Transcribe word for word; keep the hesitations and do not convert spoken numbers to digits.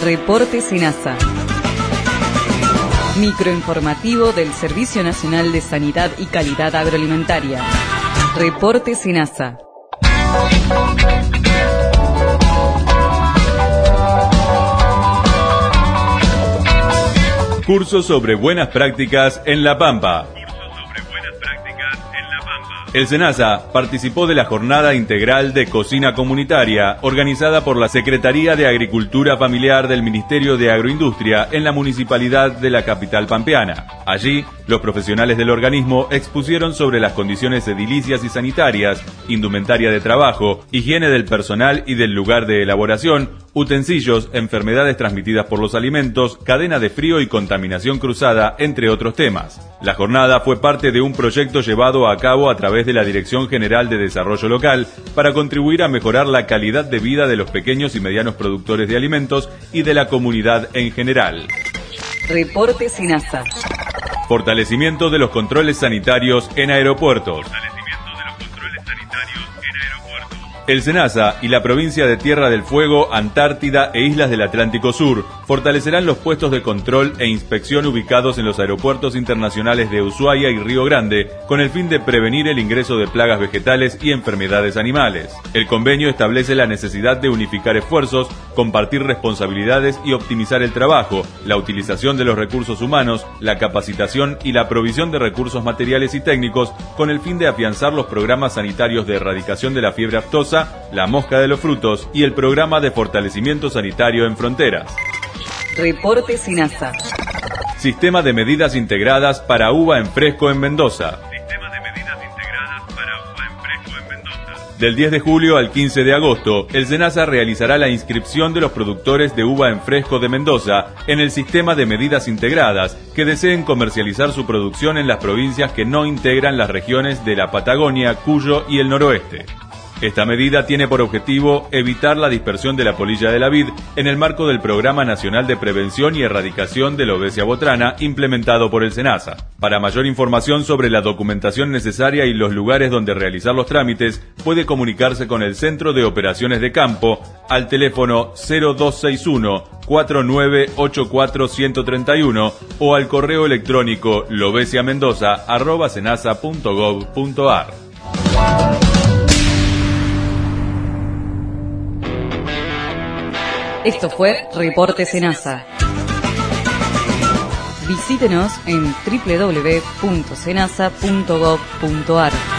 Reporte SENASA. Microinformativo del Servicio Nacional de Sanidad y Calidad Agroalimentaria. Reporte SENASA. Curso sobre buenas prácticas en La Pampa. El SENASA participó de la Jornada Integral de Cocina Comunitaria, organizada por la Secretaría de Agricultura Familiar del Ministerio de Agroindustria en la Municipalidad de la capital pampeana. Allí, los profesionales del organismo expusieron sobre las condiciones edilicias y sanitarias, indumentaria de trabajo, higiene del personal y del lugar de elaboración, utensilios, enfermedades transmitidas por los alimentos, cadena de frío y contaminación cruzada, entre otros temas. La jornada fue parte de un proyecto llevado a cabo a través de la Dirección General de Desarrollo Local para contribuir a mejorar la calidad de vida de los pequeños y medianos productores de alimentos y de la comunidad en general. Reporte SENASA. Fortalecimiento de los controles sanitarios en aeropuertos. El SENASA y la provincia de Tierra del Fuego, Antártida e Islas del Atlántico Sur fortalecerán los puestos de control e inspección ubicados en los aeropuertos internacionales de Ushuaia y Río Grande con el fin de prevenir el ingreso de plagas vegetales y enfermedades animales. El convenio establece la necesidad de unificar esfuerzos, compartir responsabilidades y optimizar el trabajo, la utilización de los recursos humanos, la capacitación y la provisión de recursos materiales y técnicos con el fin de afianzar los programas sanitarios de erradicación de la fiebre aftosa, la mosca de los frutos y el programa de fortalecimiento sanitario en fronteras. Reporte SENASA. Sistema de medidas integradas para uva en fresco en Mendoza. Del diez de julio al quince de agosto, el SENASA realizará la inscripción de los productores de uva en fresco de Mendoza en el sistema de medidas integradas que deseen comercializar su producción en las provincias que no integran las regiones de la Patagonia, Cuyo y el noroeste. Esta medida tiene por objetivo evitar la dispersión de la polilla de la vid en el marco del Programa Nacional de Prevención y Erradicación de la Obesia botrana implementado por el SENASA. Para mayor información sobre la documentación necesaria y los lugares donde realizar los trámites, puede comunicarse con el Centro de Operaciones de Campo al teléfono cero dos seis uno, cuatro nueve ocho cuatro, uno cero tres uno o al correo electrónico lobesiamendoza arroba senasa punto gov punto ar. Esto fue Reporte SENASA. Visítenos en doble u doble u doble u punto senasa punto gov punto ar.